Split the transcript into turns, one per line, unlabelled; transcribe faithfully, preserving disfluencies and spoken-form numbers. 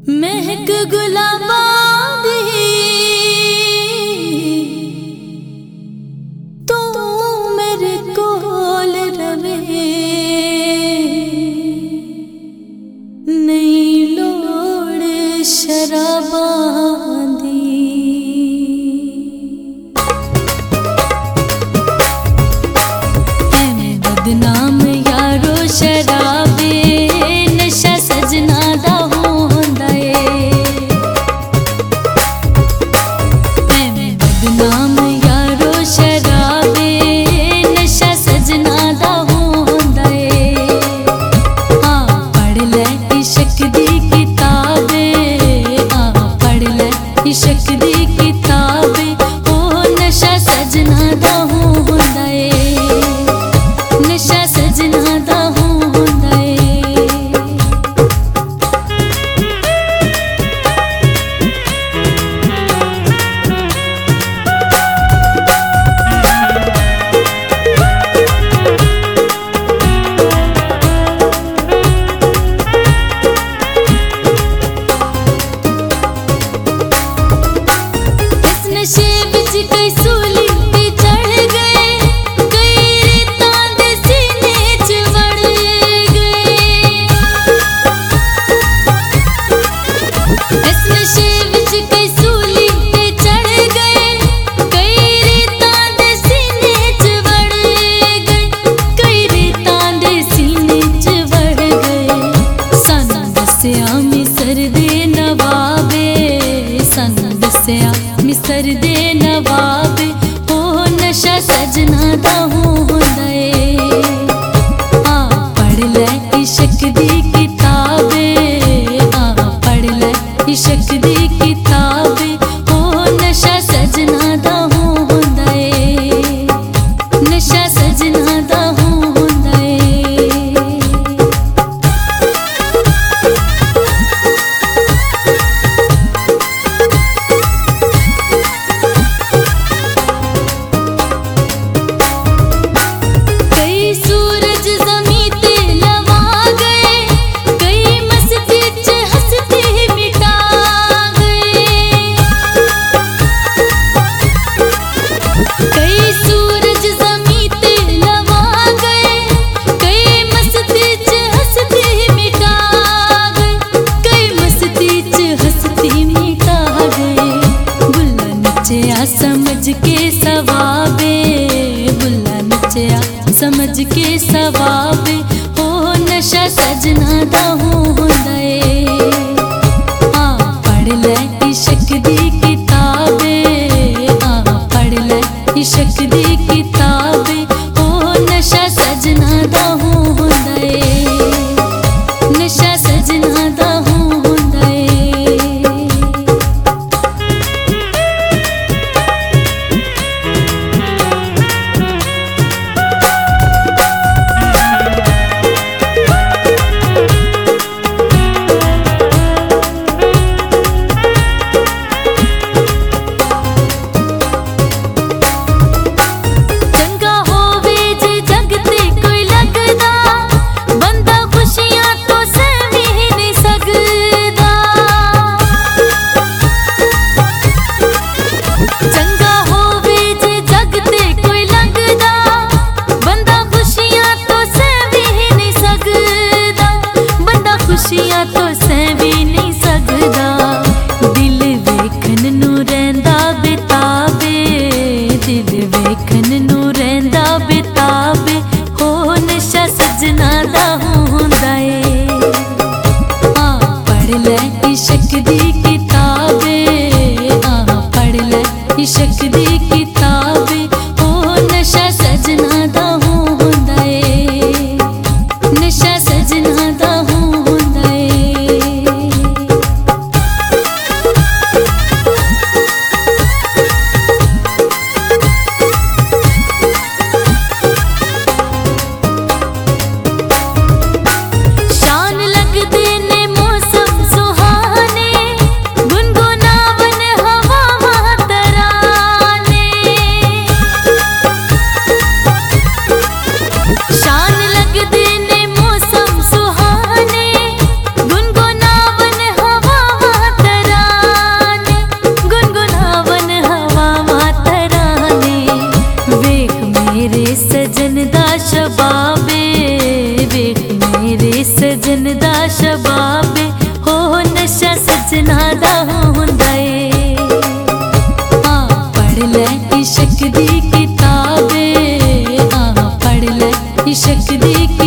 महक गुलाबा दी तू मेरे कोल रवे, नहीं लोड़ शराबां दी। ऐवें बदनाम यारो शराबे, नशा सजना दा होंदा ए। ऐवें बदनाम यारो शराबे, नशा सजना दा होंदा ए। हाँ पढ़ ले इश्क दी किताबे, हाँ पढ़ ले इश्क दी किताबे, ओ नशा सजना दा होंदा ए, नशा सजना दा होंदा ए। नशे विच कई सूली ते चढ़ गए, कई रेतां दे सीने च वड़ गए। इस नशे विच कई सूली ते चढ़ गए, कई रेतां दे सीने च वड़ गए, कई रेतां दे सीने च वड़ गए। सानू दस्सिया मिसर दे नवाबे, सानू दस्सिया मिसर दे नवाबे, ओ नशा सजना दा होंदा ए। हाँ पढ़ ले इश्क दी किताबे, हाँ पढ़ ले इश्क दी किताबे, ओ नशा सजना दा होंदा ए, नशा सजना दा होंदा ए। कई सूरज ज़मीं ते लवा गए, कई मस्ती च हंसते मिटा गए। कई सूरज ज़मीं ते लवा गए, कई मस्ती च हंसते मिटा गए, कई मस्ती च हंसते मिटा गए। बुल्ला नचया समझ के सवाबे, बुल्ला नचया समझ के सवाबे, हो नशा सजना दा होंदा ए। हाँ पढ़ ले इश्क दी किताबे, हाँ पढ़ ले इश्क दी किताबे, हो नशा सजना दा होंदा ए, नशा सजना दा होंदा ए। चंगा होवे जे जग ते कोई लगदा, बंदा खुशियां तो सहमी नहीं सकदा। चंगा होवे जे जग ते कोई लगदा, बंदा खुशियां तो सहमी नहीं सकदा, बंदा खुशियां तो सहमी नहीं सकदा। दिल वेखन नू रहिंदा बेताबे, दिल वेखन नू रहिंदा बेताबे, हो नशा सजना दा होंदा ए। हाँ पढ़ ले इश्क दी किताबे, हाँ पढ़ ले इश्क दी किताबे, हो नशा सजना दा होंदा ए, नशा सजना दा होंदा ए। शान लगदे ने मौसम सुहाने, गुनगुनावन हवावां तराने। दा शबाबे, वेख मेरे सजन दा शबाबे, हो नशा सजना दा हुंदा ए। हाँ पढ़ लै इश्क दी किताबे, हाँ पढ़ लै इश्क दी